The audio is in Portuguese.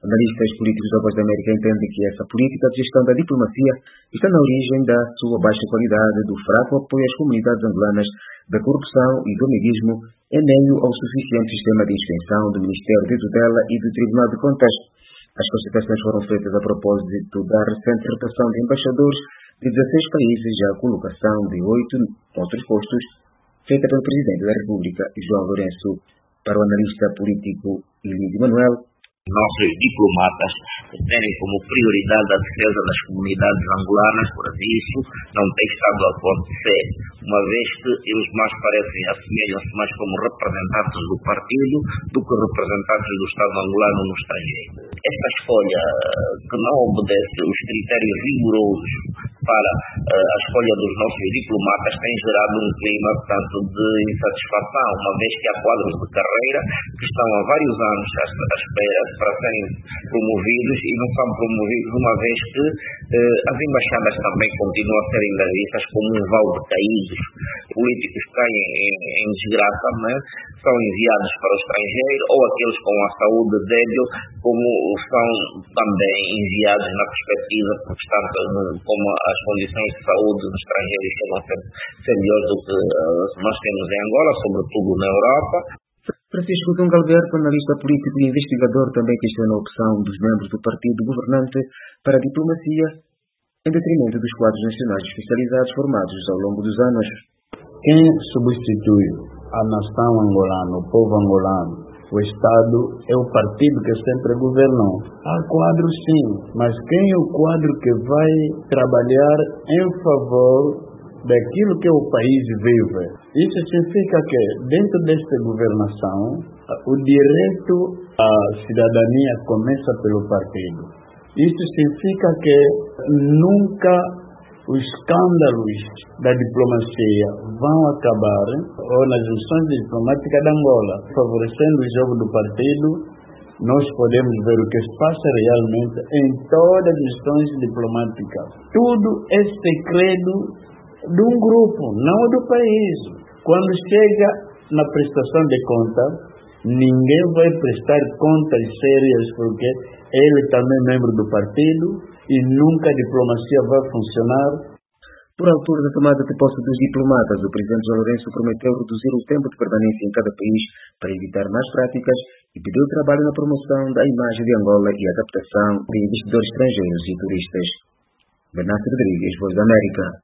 Analistas políticos da Voz da América entendem que essa política de gestão da diplomacia está na origem da sua baixa qualidade, do fraco apoio às comunidades angolanas, da corrupção e do amiguismo, em meio ao suficiente sistema de inspeção do Ministério de Tutela e do Tribunal de Contas. As constatações foram feitas a propósito da recente rotação de embaixadores de 16 países e a colocação de 8 outros postos, feita pelo Presidente da República, João Lourenço. Para o analista político Ilídio Manuel, nossos diplomatas terem como prioridade a defesa das comunidades angolanas, por isso não tem estado a acontecer, uma vez que eles mais assemelham-se mais como representantes do partido do que representantes do Estado angolano no estrangeiro. Esta escolha, que não obedece os critérios rigorosos para a escolha dos nossos diplomatas, tem gerado um clima, portanto, de insatisfação, uma vez que há quadros de carreira que estão há vários anos à espera para serem promovidos e não são promovidos, uma vez que as embaixadas também continuam a ser ainda vistas como um val de caídos. Políticos caem em desgraça, né? São enviados para o estrangeiro, ou aqueles com a saúde débil, como são também enviados na perspectiva, portanto, como as condições de saúde no estrangeiro chegam a ser melhores do que nós temos em Angola, sobretudo na Europa. Francisco Dunga Alberto, analista político e investigador, também questiona a opção dos membros do partido governante para a diplomacia, em detrimento dos quadros nacionais especializados formados ao longo dos anos. Quem substitui a nação angolana, o povo angolano, o Estado, é o partido que sempre governou. Há quadros sim, mas quem é o quadro que vai trabalhar em favor daquilo que o país vive? Isso significa que, dentro desta governação, o direito à cidadania começa pelo partido. Isso significa que nunca os escândalos da diplomacia vão acabar, ou nas missões diplomáticas de Angola, favorecendo o jogo do partido. Nós podemos ver o que se passa realmente em todas as missões diplomáticas. Tudo é segredo de um grupo, não do país. Quando chega na prestação de contas, ninguém vai prestar contas sérias, porque ele também é membro do partido e nunca a diplomacia vai funcionar. Por altura da tomada de posse dos diplomatas, o Presidente João Lourenço prometeu reduzir o tempo de permanência em cada país para evitar más práticas e pediu trabalho na promoção da imagem de Angola e a captação de investidores estrangeiros e turistas. Bernardo Rodrigues, Voz da América.